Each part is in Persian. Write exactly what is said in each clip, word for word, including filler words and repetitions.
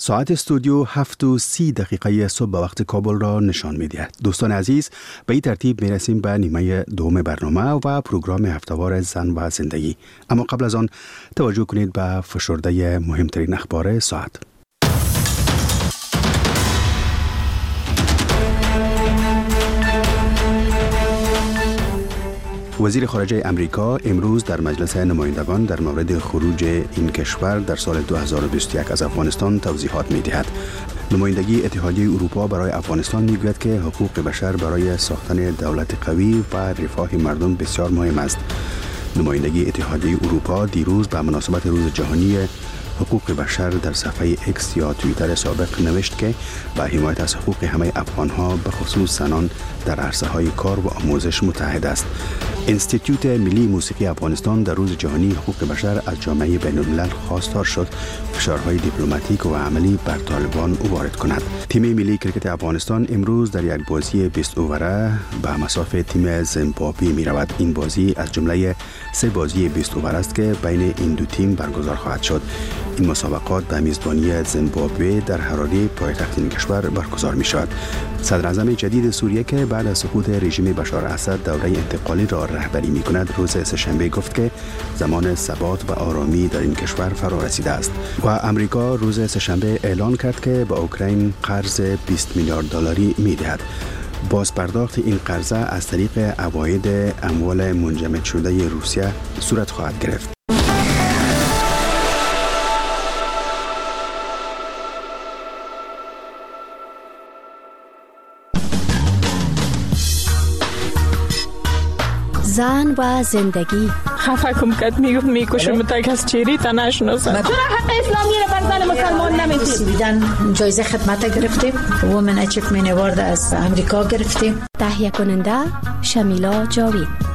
ساعت استودیو هفت و سی دقیقه صبح به وقت کابل را نشان می دهد. دوستان عزیز، به این ترتیب می رسیم به نیمه دوم برنامه و پروگرام هفتهوار زن و زندگی. اما قبل از آن توجه کنید به فشرده مهمترین اخبار ساعت. وزیر خارجه امریکا امروز در مجلس نمایندگان در مورد خروج این کشور در سال دو هزار و بیست و یک از افغانستان توضیحات می دهد. نمایندگی اتحادیه اروپا برای افغانستان می گوید که حقوق بشر برای ساختن دولت قوی و رفاه مردم بسیار مهم است. نمایندگی اتحادیه اروپا دیروز به مناسبت روز جهانی حقوق بشر در صفحه اکس یا توییتر سابق نوشت که با حمایت از حقوق همه افغان‌ها به خصوص زنان در عرصه‌های کار و آموزش متحد است. انستیتوت ملی موسیقی افغانستان در روز جهانی حقوق بشر از جامعه بین‌الملل خواستار شد فشارهای دیپلماتیک و عملی بر طالبان وارد کند. تیم ملی کرکت افغانستان امروز در یک بازی بیست اووره به مصاف تیم زیمبابوه می رود. این بازی از جمله سه بازی بیست اوور است که بین این دو تیم برگزار خواهد شد. این مسابقات به میزبانی زیمبابوه در حراره پایتخت این کشور برگزار می شود. صدر اعظم جدید سوریه که بعد از سقوط رژیم بشار اسد دوره انتقالی را رهبری می کند روز سه‌شنبه گفت که زمان ثبات و آرامی در این کشور فرا رسیده است. و امریکا روز سه‌شنبه اعلان کرد که به اوکراین قرض بیست میلیارد دلاری می دهد. باز پرداخت این قرضه از طریق عواید اموال منجمد شده روسیه صورت خواهد گرفت. زن و زندگی. خفه کم کد میگفت میکشم تا کس چیری تا نشناسم. چرا حق اسلامی رو بر زن مسلمان نمیدید؟ دیدن جایزه خدمت گرفتیم، وومن اچیومنت اوارد از امریکا گرفتیم. تهیه کننده شمیلا جاوید.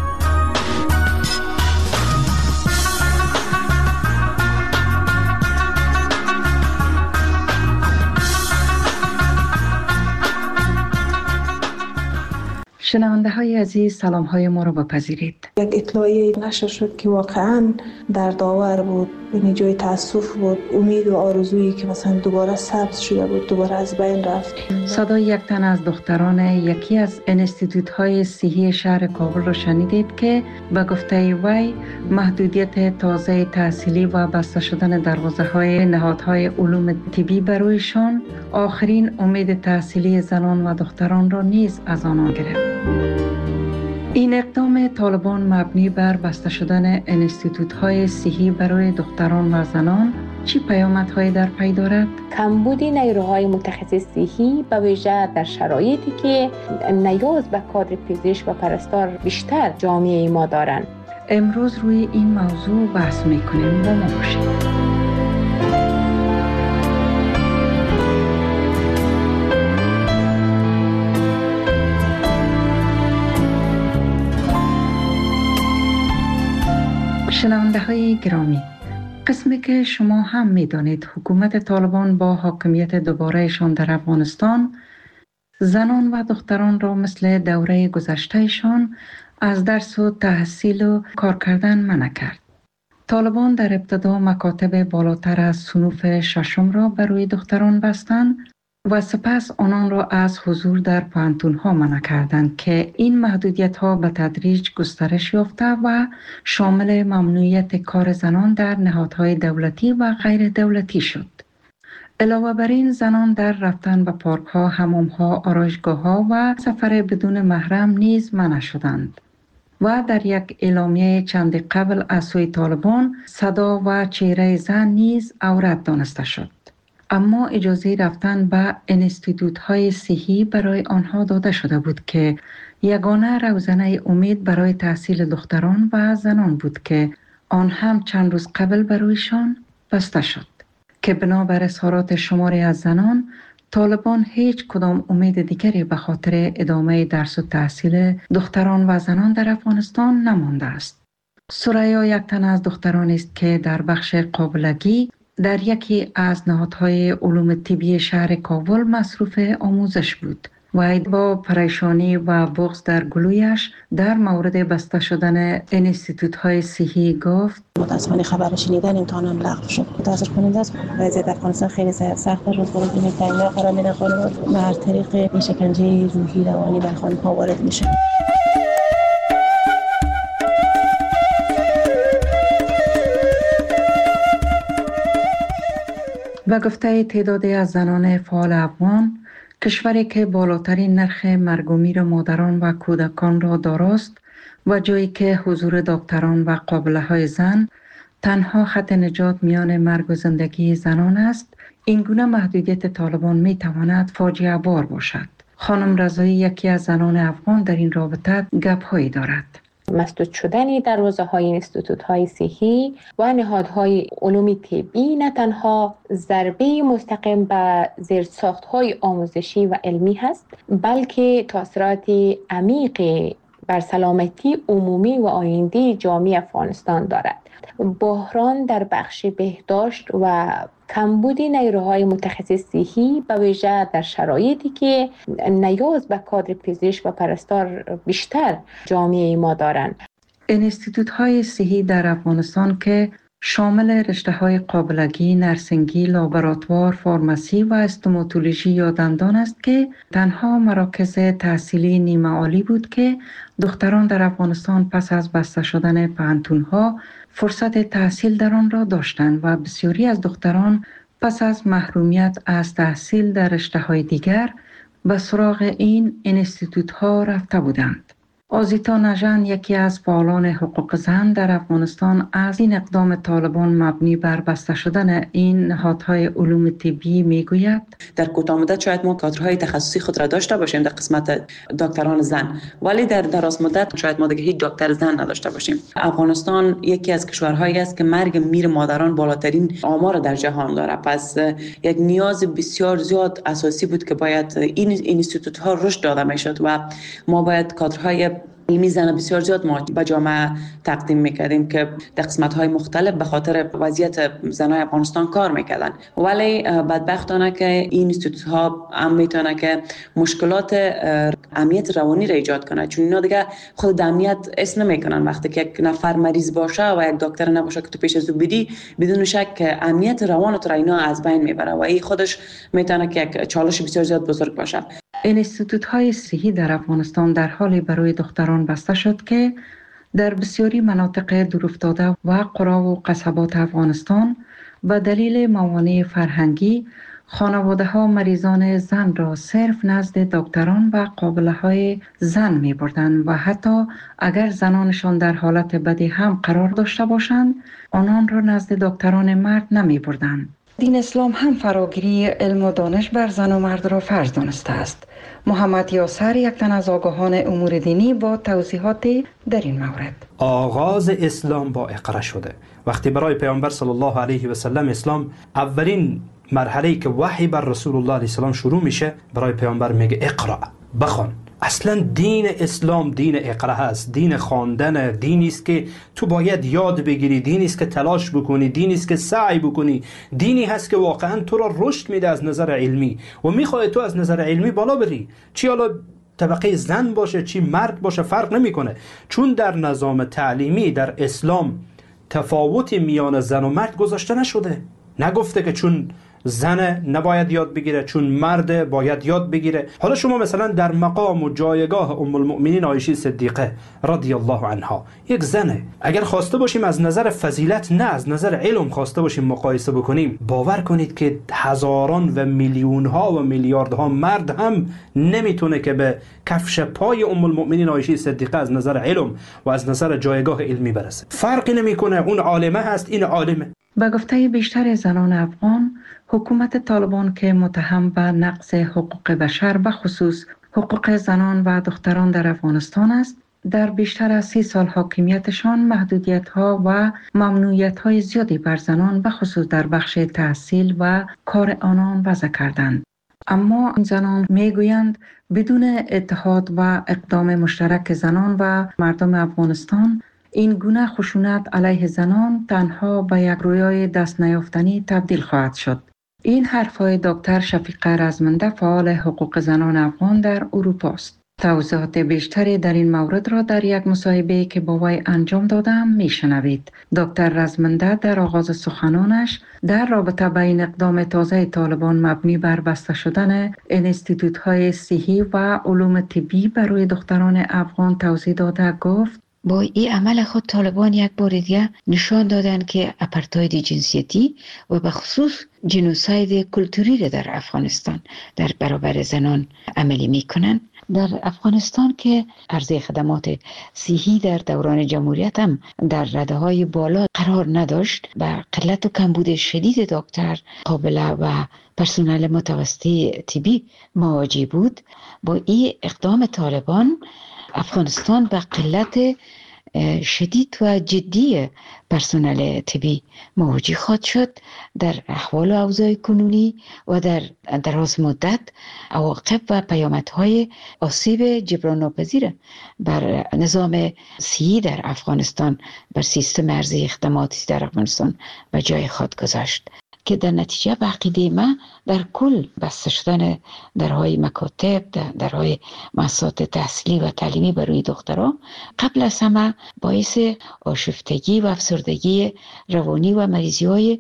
شنونده های عزیز، سلام های ما رو بپذیرید. یک اطلاعیه نشر شد که واقعا دردآور بود، یعنی جای تاسف بود. امید و آرزویی که مثلا دوباره سبز شده بود دوباره از بین رفت. صدای یک تن از دختران یکی از انستیتوت های صحی شهر کابل رو شنیدید که به گفته وی محدودیت تازه تحصیلی و بسته شدن دروازه های نهادهای علوم طبی برویشان آخرین امید تحصیلی زنان و دختران را نیز از آنها گرفت. این اقدام طالبان مبنی بر بسته شدن انستیتوت‌های صحی برای دختران و زنان چی پیامدهایی در پی دارد؟ کمبود نیروهای متخصص صحی به ویژه در شرایطی که نیاز به کادر پزشک و پرستار بیشتر جامعه ما دارند. امروز روی این موضوع بحث می‌کنیم. با ما باشید. شنونده های گرامی، قسمی که شما هم می دانید حکومت طالبان با حاکمیت دوبارهشان در افغانستان زنان و دختران را مثل دوره گذشتهشان از درس و تحصیل و کار کردن منع کرد. طالبان در ابتدا مکاتب بالاتر از صنوف ششم را بروی دختران بستند و سپس آنان را از حضور در پوهنتون‌ها منع کردند که این محدودیت‌ها به تدریج گسترش یافته و شامل ممنوعیت کار زنان در نهادهای دولتی و غیر دولتی شد. علاوه بر این زنان در رفتن به پارک‌ها، حمام‌ها، آرایشگاه‌ها و سفر بدون محرم نیز منع شدند. و در یک اعلامیه چند قبل از سوی طالبان صدا و چهره زن نیز عورت دانسته شد. اما اجازه رفتن به انستیتوت‌های صحی برای آنها داده شده بود که یگانه روزنه امید برای تحصیل دختران و زنان بود که آن هم چند روز قبل برایشان بسته شد که بنابر اظهارات شماری از زنان طالبان هیچ کدام امید دیگری به خاطر ادامه درس و تحصیل دختران و زنان در افغانستان نمانده است. سریا یک تن از دختران است که در بخش قابلگی در یکی از نهادهای علوم طبی شهر کابل مصروف آموزش بود و با پریشانی و بغض در گلویش در مورد بسته شدن انستیتوت های صحی گفت: متاسفانه خبر شنیدن امتحانم لغو شد. متاسف کننده است. وضعیت افغانستان خیلی سخت است. روزگار دینی تنگنا قرار میدن خانم و هر طریق این شکنجه روحی روانی بر خانم ها وارد میشه. و گفته تعدادی از زنان فعال افغان، کشوری که بالاترین نرخ مرگ و میر مادران و کودکان را داراست و جایی که حضور دکتران و قابله های زن تنها خط نجات میان مرگ و زندگی زنان است، این گونه محدودیت طالبان می تواند فاجعه بار باشد. خانم رضایی یکی از زنان افغان در این رابطه گپ هایی دارد. مسدود شدن دروازه های انستیتوت های صحی و نهادهای علوم طبی نه تنها ضربه مستقیم به زیرساخت های آموزشی و علمی هست، بلکه تاثیرات عمیق بر سلامتی عمومی و آینده جامعه افغانستان دارد. بحران در بخش بهداشت و کمبود نیروهای متخصص صحی به ویژه در شرایطی که نیاز به کادر پزشک و پرستار بیشتر جامعه ما دارند. انستیتوت های صحی در افغانستان که شامل رشته های قابلگی، نرسنگی، لابراتوار، فارماسی و استوماتولوژی یا دندان است که تنها مراکز تحصیلی نیمه عالی بود که دختران در افغانستان پس از بسته شدن پانتونها فرصت تحصیل در آن را داشتند و بسیاری از دختران پس از محرومیت از تحصیل در رشته های دیگر به سراغ این انستیتوت ها رفته بودند. آزیتا نژن یکی از فعالان حقوق زن در افغانستان از این اقدام طالبان مبنی بر بسته شدن این نهادهای علوم طبی میگوید: در کوتاه مدت شاید ما کادرهای تخصصی خود را داشته باشیم در قسمت دکتران زن، ولی در دراز مدت شاید ما دیگه هیچ دکتر زن نداشته باشیم. افغانستان یکی از کشورهایی است که مرگ میر مادران بالاترین آمار در جهان داره، پس یک نیاز بسیار زیاد اساسی بود که باید این اینستیتوت ها رشد داده میشد و ما باید کادرهای علمی زن بسیار زیاد ما به جامعه تقدیم میکردیم که در قسمت‌های مختلف به خاطر وضعیت زنای افغانستان کار میکردن، ولی بدبختانه که این اینستیتوت‌ها هم میتونه که مشکلات امنیت روانی را ایجاد کنه، چون اینا دیگه خود امنیت اسم نمیکنن. وقتی که یک نفر مریض باشه و یک دکتر نباشه که تو پیش از او بدی، بدون شک امنیت روانت را اینا از بین میبره و این خودش میتونه که یک چالش بسیار زیاد بزرگ باشه. انستیتوت های صحی در افغانستان در حالی برای دختران بسته شد که در بسیاری مناطق دورافتاده و قرا و قصبات افغانستان به دلیل موانع فرهنگی خانواده ها مریضان زن را صرف نزد دکتران و قابله های زن می بردند و حتی اگر زنانشان در حالت بدی هم قرار داشته باشند آنان را نزد دکتران مرد نمی بردند. دین اسلام هم فراگیری علم و دانش بر زن و مرد را فرض دانسته است. محمد یاسر یک تن از آگاهان امور دینی با توضیحات در این مورد: آغاز اسلام با اقرا شده. وقتی برای پیامبر صلی الله علیه و سلم اسلام اولین مرحله‌ای که وحی بر رسول الله علیه السلام شروع میشه، برای پیامبر میگه اقرا، بخوان. اصلا دین اسلام دین اقرا هست، دین خواندن، دینی است که تو باید یاد بگیری، دینی است که تلاش بکنی، دینی است که سعی بکنی، دینی هست که واقعا تو را رشد میده از نظر علمی و میخواد تو از نظر علمی بالا بری، چی حالا طبقه زن باشه چی مرد باشه فرق نمیکنه، چون در نظام تعلیمی در اسلام تفاوتی میان زن و مرد گذاشته نشده. نگفته که چون زن نباید یاد بگیره چون مرد باید یاد بگیره. حالا شما مثلا در مقام و جایگاه ام المؤمنین عایشه صدیقه رضی الله عنها، یک زنه، اگر خواسته باشیم از نظر فضیلت نه از نظر علم خواسته باشیم مقایسه بکنیم، باور کنید که هزاران و میلیون ها و میلیاردها مرد هم نمیتونه که به کفش پای ام المؤمنین عایشه صدیقه از نظر علم و از نظر جایگاه علمی برسه. فرقی نمیکنه، اون عالمه هست این عالمه. به گفته بیشتر زنان افغان، حکومت طالبان که متهم به نقض حقوق بشر به خصوص حقوق زنان و دختران در افغانستان است، در بیشتر از سی سال حاکمیتشان محدودیت‌ها و ممنوعیت‌های زیادی بر زنان به خصوص در بخش تحصیل و کار آنان وضع کردند. اما این زنان میگویند بدون اتحاد و اقدام مشترک زنان و مردم افغانستان، این گونه خشونت علیه زنان تنها به یک رویای دست نیافتنی تبدیل خواهد شد. این حرفای دکتر شفیقه رزمنده فعال حقوق زنان افغان در اروپا است. توضیحات بیشتری در این مورد را در یک مصاحبه که با وی انجام دادم میشنوید. دکتر رزمنده در آغاز سخنانش در رابطه بین اقدام تازه طالبان مبنی بر بسته شدن انستیتوت های صحی و علوم طبی برای دختران افغان توضیح داده گفت: با این عمل خود طالبان یک بار دیگه نشان دادن که اپارتاید جنسیتی و به خصوص جنوساید کلتوری را در افغانستان در برابر زنان عملی میکنن. در افغانستان که عرضه خدمات صحی در دوران جمهوریت هم در رده‌های بالا قرار نداشت و قلت و کمبود شدید دکتر، قابله و پرسنل متوسطه طبی مواجه بود، با این اقدام طالبان افغانستان به قلت شدید و جدی پرسنل طبی مواجه خواهد شد. در احوال و اوضاع کنونی و در دراز مدت عواقب و پیامدهای آسیب جبران ناپذیر بر نظام صحی در افغانستان، بر سیستم ارزی خدماتی در افغانستان به جای خود گذاشت که در نتیجه به عقیده من در کل بسته شدن درهای مکاتب، درهای مؤسسات تحصیلی و تعلیمی برای دختران قبل از همه باعث آشفتگی و افسردگی روانی و مریضی های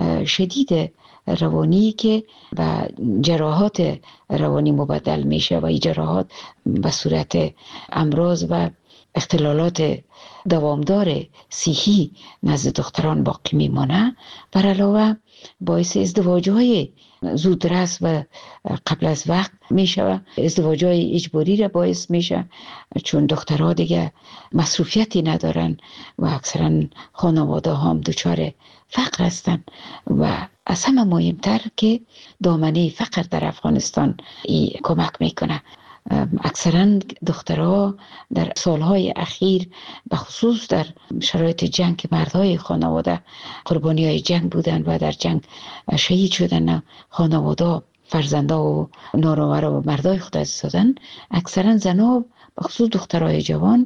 شدید روانی که به جراحات روانی مبدل میشه و این جراحات به صورت امراض و اختلالات دوامدار صحی نزد دختران باقی میمانه. بر علاوه باعث ازدواج‌های زودرس و قبل از وقت میشه، ازدواج‌های اجباری را باعث میشه، چون دخترها دیگه مصروفیتی ندارن و اکثرا خانواده هم دچار فقر هستن و از همه مهمتر که دامنه فقر در افغانستان ای کمک میکنه. اکثرا دخترها در سالهای اخیر به خصوص در شرایط جنگ که مردهای خانواده قربانی های جنگ بودن و در جنگ شهید شدن، خانواده فرزنده و نانآور و مردای خود از دادن، اکثرا زنها به خصوص دخترای جوان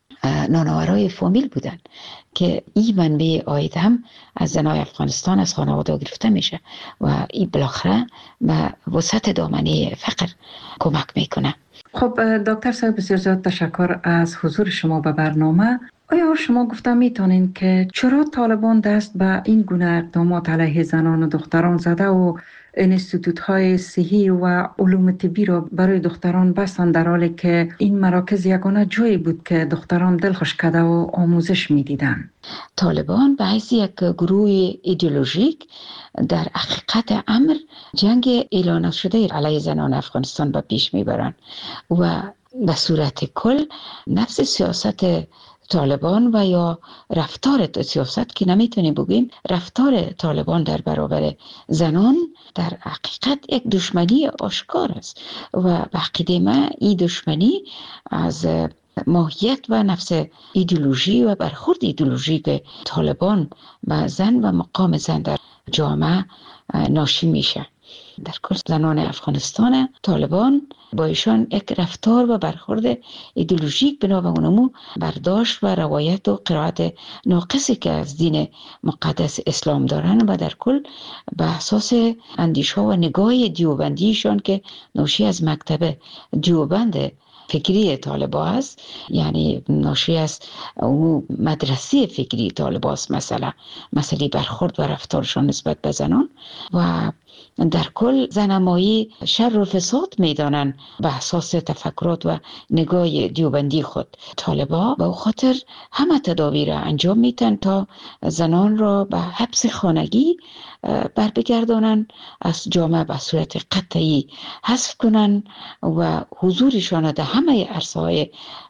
نانآورای فامیل بودن که این منبع عاید هم از زنای افغانستان از خانواده گرفته میشه و این بالاخره به وسعت دامنه فقر کمک میکنه. خب دکتر صاحب، بسیار زیاد تشکر از حضور شما به برنامه. آیا شما گفته میتونین که چرا طالبان دست به این گونه اقدامات علیه زنان و دختران زده و انستیتوت های صحی و علوم طبی را برای دختران بستند، در حالی که این مراکز یگانه جایی بود که دختران دلخوش کرده و آموزش میدیدن؟ طالبان به حیث یک گروه ایدئولوژیک در حقیقت امر جنگ اعلان شده علیه زنان افغانستان به پیش میبرند و به صورت کل نفس سیاست طالبان و یا رفتار سیاست که نمیتونیم بگیم رفتار طالبان در برابر زنان در حقیقت یک دشمنی آشکار است و به عقیده من این دشمنی از ماهیت و نفس ایدئولوژی و برخورد ایدئولوژی که طالبان به زن و مقام زن در جامعه ناشی میشه. در کل زنان افغانستان طالبان با ایشان یک رفتار و برخورد ایدئولوژیک بنا به اونمو برداشت و روایت و قرائت ناقصی که از دین مقدس اسلام دارن و در کل به اساس اندیشه و نگاه دیوبندیشان که ناشی از مکتب دیوبند فکری طالبا است، یعنی ناشی از اون مدرسه فکری طالبا است، مثلا مسئله برخورد و رفتارشان نسبت به زنان و در کل زنمایی شر و فساد میدانن به اساس تفکرات و نگاه دیوبندی خود. طالبا به خاطر همه تدابیر انجام میتن تا زنان را به حبس خانگی بر بگردانن، از جامعه به صورت قطعی حذف کنن و حضورشان در همه عرصه‌های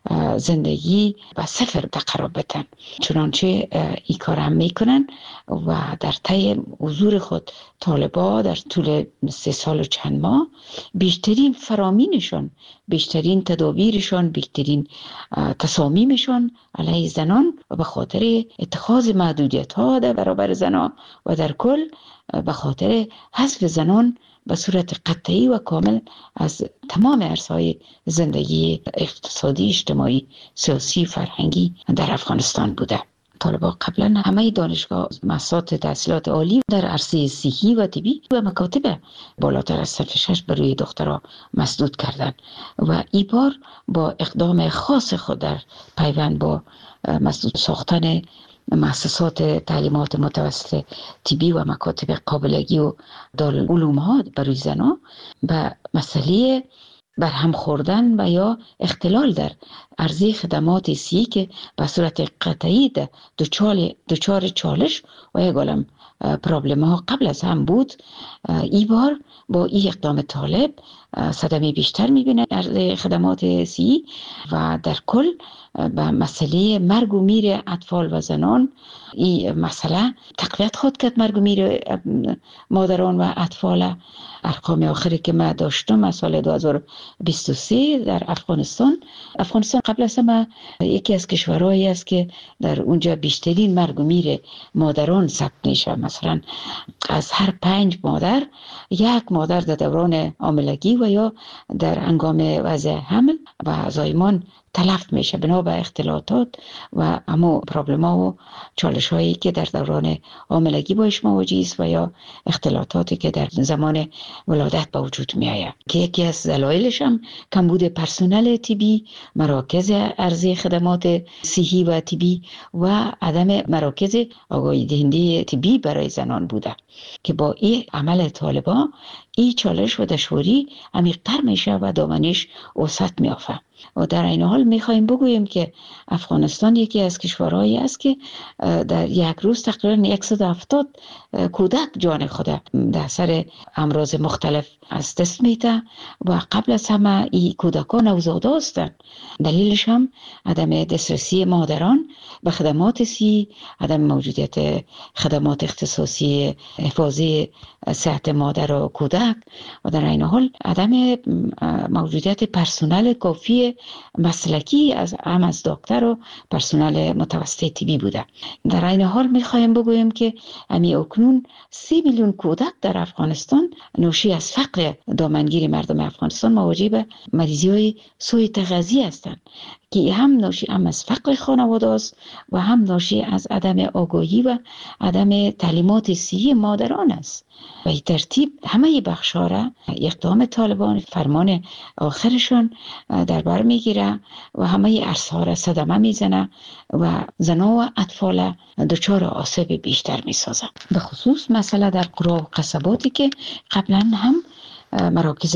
زندگی به صفر قرار بدن. چنانچه این کار هم میکنن و در طی حضور خود طالبا در طول سه سال و چند ماه بیشترین فرامینشان، بیشترین تدابیرشان، بیشترین تصامیمشان علیه زنان و به خاطر اتخاذ محدودیت ها در برابر زنان و در کل به خاطر حذف زنان به صورت قطعی و کامل از تمام عرصه‌های زندگی اقتصادی، اجتماعی، سیاسی، فرهنگی در افغانستان بوده. طالبان قبلا همه دانشگاه مؤسسات تحصیلات عالی در عرصه صحی و طبی و مکاتب بالاتر از صف شش بروی دخترها مسدود کردند و این بار با اقدام خاص خود در پیوند با مسدود ساختن مؤسسات تعلیمات متوسط طبی و مکاتب قابلگی و دارالعلوم ها برای زنان و مسئله برهم خوردن و یا اختلال در عرضه خدمات صحی که به صورت قطعی دچار چالش و یک عالم پرابلم ها قبل از هم بود، این بار با این اقدام طالب صدمه بیشتر میبینه عرضه خدمات صحی و در کل به مسئله مرگ و میر اطفال و زنان این مسئله تقویت خود کرد. مرگ و میر مادران و اطفال ارقام آخری که ما داشتم از سال دو هزار و بیست و سه در افغانستان افغانستان قبل از همه یکی از کشورهایی است که در اونجا بیشترین مرگ و میر مادران ثبت میشه. مثلا از هر پنج مادر یک مادر در دوران حاملگی و یا در هنگام وضع حمل و زایمان تلف میشه بنا به اختلاطات و همو پرابلم ها و چالش هایی که در دوران حاملگی باش مواجه است و یا اختلاطاتی که در زمان ولادت به وجود می آید که یکی از دلایلش هم کمبود پرسنل طبی، مراکز عرضه خدمات صحی و طبی و عدم مراکز آگاهی دهنده طبی برای زنان بوده که با این عمل طالبان این چالش و دشواری عمیق‌تر میشه و دامنش وسعت میافته. و در این حال میخوایم بگوییم که افغانستان یکی از کشورهایی است که در یک روز تقریبا صد و هفتاد کودک جان خود در اثر امراض مختلف از دست میده و قبل از همه این کودکان نوزاده هستند. دلیلش هم عدم دسترسی مادران به خدمات صحی، عدم موجودیت خدمات اختصاصی حفاظی صحت مادر و کودک و در این حال عدم موجودیت پرسنل کافی مسلکی از هم از دکتر و پرسنل متوسط طبی بوده. در این حال میخوایم بگویم که امی اکنون سی میلیون کودک در افغانستان ناشی از فقر دامنگیر مردم افغانستان مواجه به مریضی های سوء تغذیه هستند که هم ناشی هم از فقر خانواده است و هم ناشی از عدم آگاهی و عدم تعلیمات صحی مادران است. و این ترتیب همه بخش‌ها را اقدام طالبان فرمان آخرشان در بر میگیره و همه عرصه‌ها را صدمه میزنه و زنان و اطفال دچار آسیب بیشتر میسازه. به خصوص مسئله در قرى و قصباتی که قبلا هم مراکز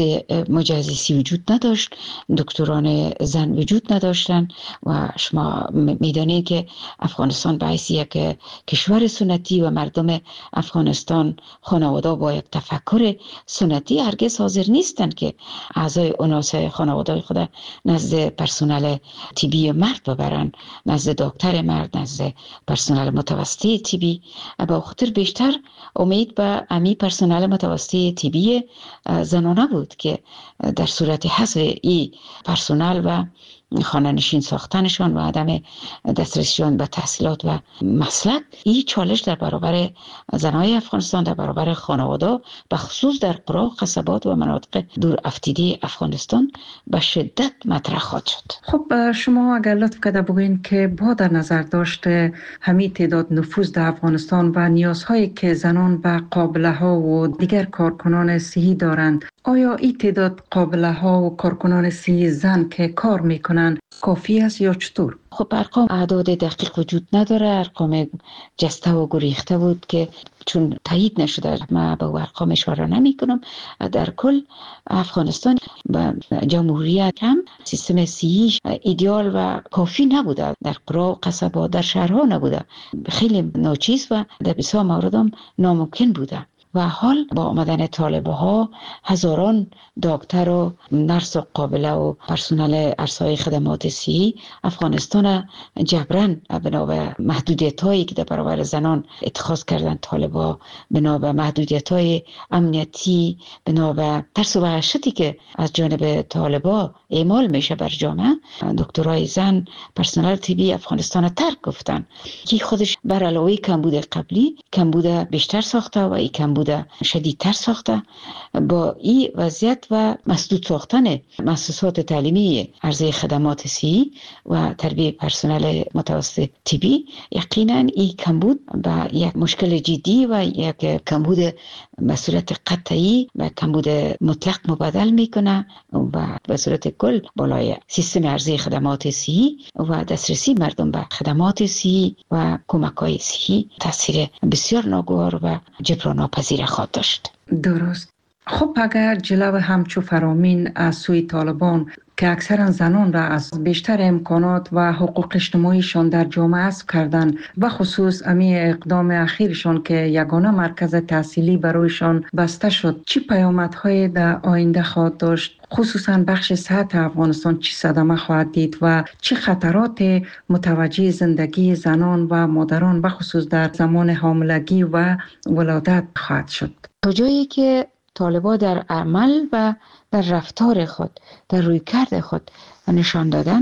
مجهزی وجود نداشت، دکتران زن وجود نداشتن و شما میدانید که افغانستان به حیث یک کشور سنتی و مردم افغانستان خانواده با یک تفکر سنتی هرگز حاضر نیستند که اعضای اوناس خانواده خود نزد پرسنل طبی مرد ببرن، نزد دکتر مرد، نزد پرسنل متوسط طبی. با خاطر بیشتر امید به امی پرسنل متوسط طبی زنانه بود که در صورت حذف ای پرسنل و خانه نشین ساختنشان و عدم دسترسیشان به تحصیلات و مسلک این چالش در برابر زنای افغانستان، در برابر خانواده به خصوص در قرى و قصبات و مناطق دور افتیده افغانستان به شدت مطرح خواهد شد. خب شما اگر لطف کرده بگوین که با در نظر داشته همین تعداد نفوذ در افغانستان و نیازهایی که زنان و قابله ها و دیگر کارکنان صحی دارند، آیا این تعداد قابله ها و کارکنان صحی زن که کار میکنن کافی است یا چطور؟ خب ارقام اعداد دقیق وجود نداره، ارقام جسته و گریخته بود که چون تایید نشده ما به ارقام اشاره نمی کنم. در کل افغانستان و جمهوریت هم سیستم صحی ایدئال و کافی نبوده، در قرى و قصبات در شهرها نبوده، خیلی ناچیز و در بسیار مورد هم ناممکن بوده. و حال با آمدن طالبه ها هزاران دکتر و نرس و قابله و پرسنل عرصه‌های خدمات صحی افغانستان جبران بنا به محدودیت هایی که در برابر زنان اتخاذ کردن طالبه، بنا به محدودیت های امنیتی، بنا به ترس و وحشتی که از جانب طالبه اعمال میشه بر جامعه، دکترای زن پرسنل طبی افغانستان ترک گفتن که خودش بر علاوه کمبود قبلی کمبود بیشتر ساخته و این کمبود کمبود شدیدتر ساخته. با این وضعیت و مسدود ساختن مؤسسات تعلیمی عرضه خدمات صحی و تربیت پرسنل متوسط طبی، یقینا این کمبود به یک مشکل جدی و یک کمبود به صورت قطعی و کمبود مطلق مبادل میکنه و به صورت کل بالای سیستم عرضه خدمات صحی و دسترسی مردم به خدمات صحی و کمک‌های صحی تاثیر بسیار ناگوار و جبران ناپذیر خواهد داشت. درست. خب اگر جلو همچو فرامین از سوی طالبان که اکثرا زنان را از بیشتر امکانات و حقوق اجتماعیشان در جامعه حذف کردن و خصوص امی اقدام اخیرشان که یگانه مرکز تحصیلی برایشان بسته شد، چی پیامدهای در آینده خواهد داشت؟ خصوصا بخش صحت افغانستان چی صدمه خواهد دید و چه خطرات متوجه زندگی زنان و مادران و خصوص در زمان حاملگی و ولادت خواهد شد؟ تا جایی که طالبان در عمل و در رفتار خود، در رویکرد خود نشان دادن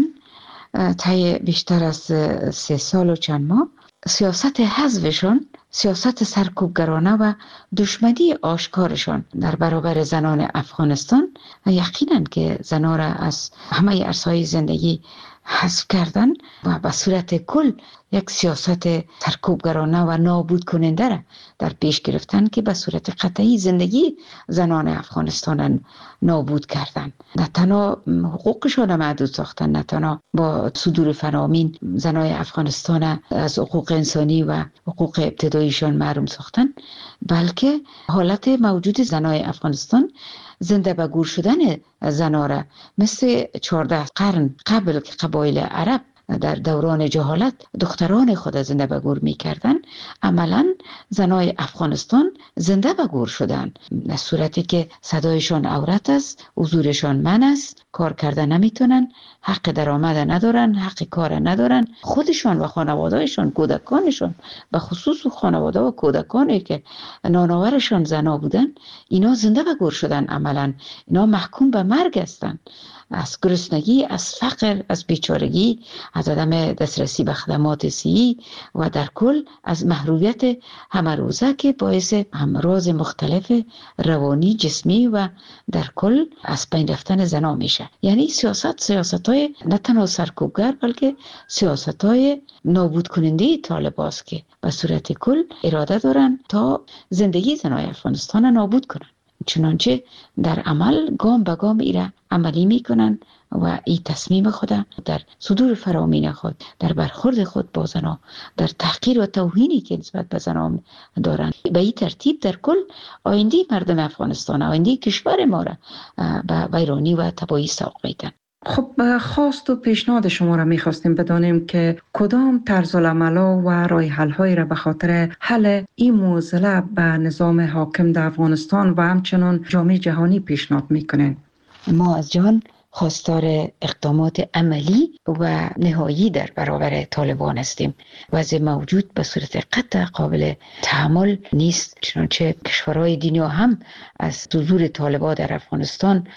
طی بیشتر از سه سال و چند ماه، سیاست حذفشان، سیاست سرکوبگرانه و دشمنی آشکارشان در برابر زنان افغانستان یقینا که زنان را از همه عرصه‌های زندگی حذف کردن و به صورت کل یک سیاست سرکوبگرانه و نابود کننده را در پیش گرفتن که به صورت قطعی زندگی زنان افغانستان نابود کردن. نه تنها حقوقشان محدود ساختن، نه تنها با صدور فرامین زنان افغانستان از حقوق انسانی و حقوق ابتداییشان محروم ساختن، بلکه حالت موجود زنان افغانستان زنده به گور شدن زنان را مثل چهارده قرن قبل که قبایل عرب در دوران جهالت دختران خود زنده به گور می کردن، عملا زنای افغانستان زنده به گور شدن، در صورتی که صدایشان عورت است، حضورشان من است، کار کرده نمیتونن، حق درآمد ندارن، حق کار ندارن، خودشان و خانوادهشان، کودکانشان، به خصوص خانواده و کودکانی که نانآورشان زنا بودن، اینا زنده به گور شدن. عملا اینا محکوم به مرگ هستند، از گرسنگی، از فقر، از بیچارگی، از عدم دسترسی به خدمات صحی و در کل از محرومیت همه روزه که باعث امراض مختلف روانی، جسمی و در کل از بین رفتن زنا میشه. یعنی سیاست سیاست‌های نه تنها سرکوبگر بلکه سیاست‌های نابود کننده طالباست که به صورت کل اراده دارن تا زندگی زنای افغانستان نابود کنن. چنانچه در عمل گام به گام ایره عملی میکنن و این تصمیم خود در صدور فرامین خود، در برخورد خود با زنان، در تحقیر و توهینی که نسبت به زنان دارن، به این ترتیب در کل آینده مردم افغانستان، آینده کشور ما را به ویرانی و تباهی سوق میدن. خب خواست و پیشنهاد شما را میخواستیم بدانیم که کدام طرز العمل‌ها و راه حل‌هایی را به خاطر حل این معضله به نظام حاکم در افغانستان و همچنان جامعه جهانی پیشنهاد میکنین؟ ما از جان خواستار اقدامات عملی و نهایی در برابر طالبان هستیم. وضع موجود به صورت قطع قابل تحمل نیست، چنانچه کشورهای دنیا هم از حضور طالبان در افغانستان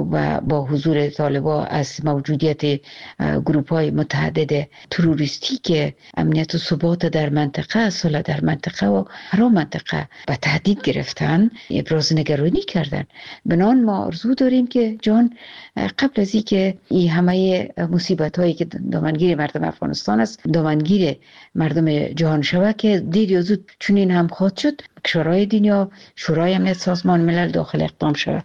و با حضور طالبان از موجودیت گروه‌های متعدد تروریستی که امنیت و ثبات در منطقه، صلح در منطقه و هر منطقه به تهدید گرفتن، ابراز نگرانی کردن. بنان ما آرزو داریم که جان قبل از اینکه این همه مصیبت هایی که دامنگیر مردم افغانستان است دامنگیر مردم جهان شود، که دیر یا زود چنین هم خواهد شد، کشورهای دنیا، شورای امنیت سازمان ملل داخل اقدام شود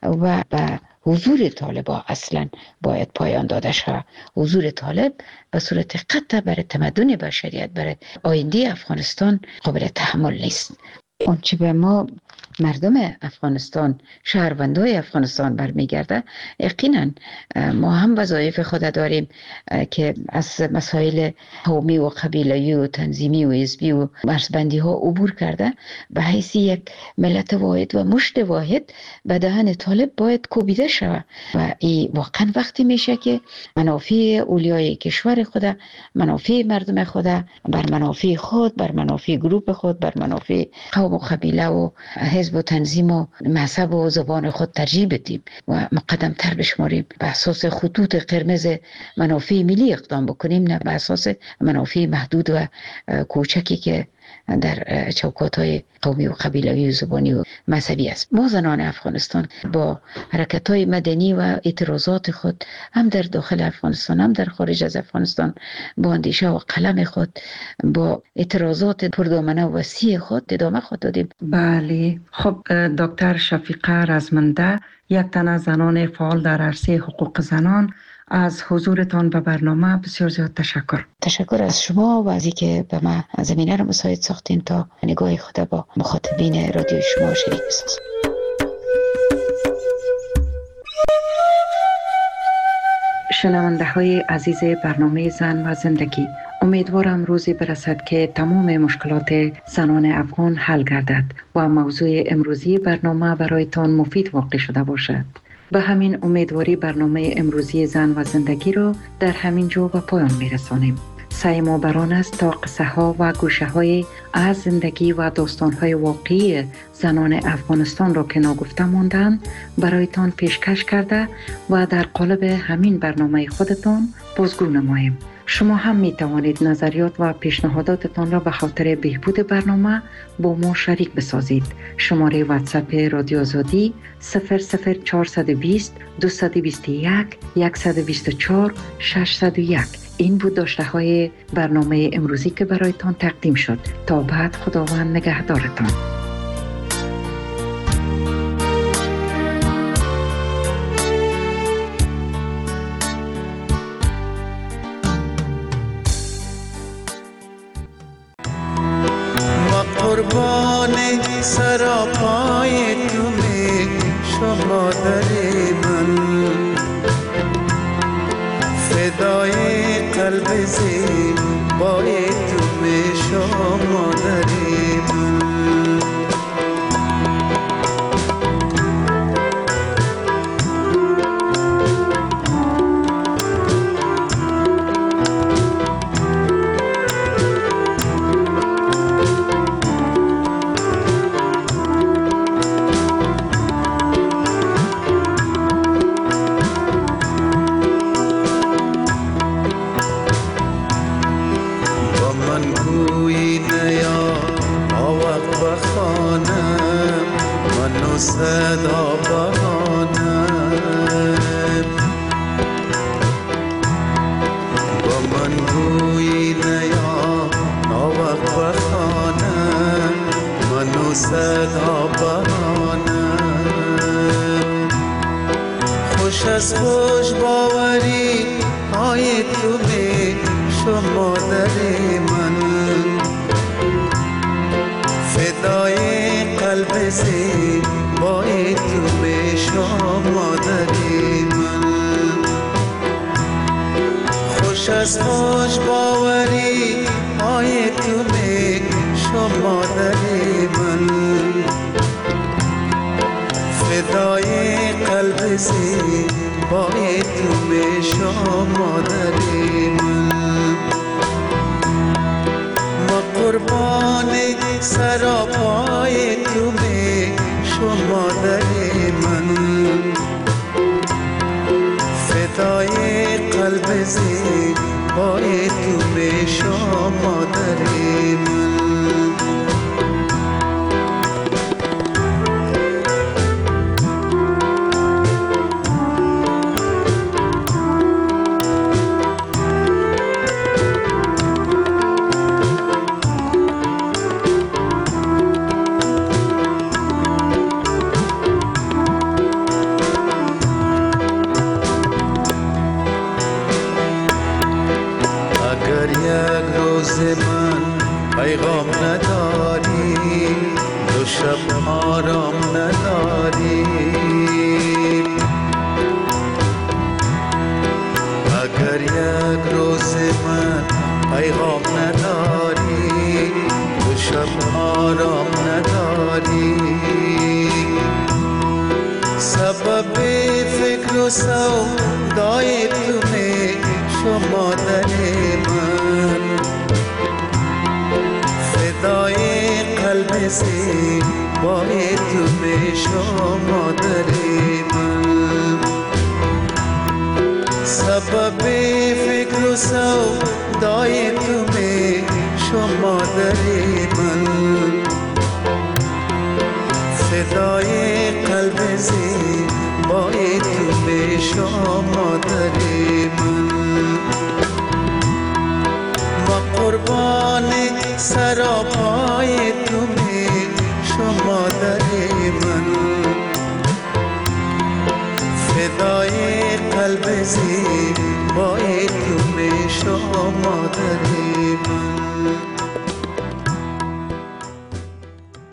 و به حضور طالبان اصلا باید پایان داده شود. حضور طالب به صورت قطع برای تمدن بشریت، برای آینده افغانستان قابل تحمل نیست. آنچه به ما مردم افغانستان، شهروندای افغانستان برمیگرده، یقینا ما هم وظایف خود داریم که از مسائل قومی و قبیله‌ای و تنظیمی و حزبی و مرزبندی ها عبور کرده به حیث یک ملت واحد و مشت واحد به دهن طالب باید کوبیده شود و این واقعا وقتی میشه که منافع اولیای کشور خود، منافع مردم خود بر منافع خود، بر منافع گروه خود، بر منافع قوم و قبیله و حزب و تنظیم و مذهب و زبان خود ترجیح بدیم و مقدم تر بشماریم، به اساس خطوط قرمز منافع ملی اقدام بکنیم، نه به اساس منافع محدود و کوچکی که در چوکات های قومی و قبیلوی و زبانی و مذهبی است. ما زنان افغانستان با حرکت های مدنی و اعتراضات خود هم در داخل افغانستان هم در خارج از افغانستان با اندیشه و قلم خود با اعتراضات پردامنه و وسیع خود ادامه خود دادیم. بله، خب دکتر شفیقه رزمنده، یک تن از زنان فعال در عرصه حقوق زنان، از حضورتان به برنامه بسیار زیاد تشکر. تشکر از شما و از اینکه به من زمینه را مساعد ساختین تا نگاه خود با مخاطبین رادیو شما شریک بسازم. شنونده های عزیز برنامه زن و زندگی، امیدوارم روزی برسد که تمام مشکلات زنان افغان حل گردد و موضوع امروزی برنامه برایتان مفید واقع شده باشد. به همین امیدواری برنامه امروزی زن و زندگی را در همین جا به پایان میرسانیم. سعی ما بران است تا قصه ها و گوشه های از زندگی و داستان های واقعی زنان افغانستان را که ناگفته ماندن برایتان پیشکش کرده و در قالب همین برنامه خودتان بازگو نماییم. شما هم می توانید نظریات و پیشنهاداتتان را به خاطر بهبود برنامه با ما شریک بسازید. شماره واتساپ رادیو آزادی صفر صفر چهارصد و بیست دویست و بیست و یک صد و بیست و چهار ششصد و یک. این بود داشته های برنامه امروزی که برایتان تقدیم شد. تا بعد، خداوند نگهدارتان. قربان سراپای تو می شما در من، فدای قلب زیبای تو می شما در من. صدا بهانم با من گویی نیا ناوق بخانم منو صدا بهانم. خوش از خوش باوری های تو می شما در من، فدای قلب زی بای تو به شما داری من. خوش از خوش باوری های تو به شما داری من، فدای قلب زی بای تو به شما داری من. ما قربان سراپای تو به شما در من، فدای قلب زیبای تو به شما در من. پیغام نداری دو شب آرام نداری، اگر یک روز من پیغام نداری دو شب آرام نداری، سبب فکر و سودای تو می شما در من، فدای قلب زیبای تو به شما در من، سبب فکر و سودای تو به شما در من، فدای قلب زیبای تو بشو مادر من و قربان سراپای تو بشو مادر من فدای قلب زیبای تو بشو مادر من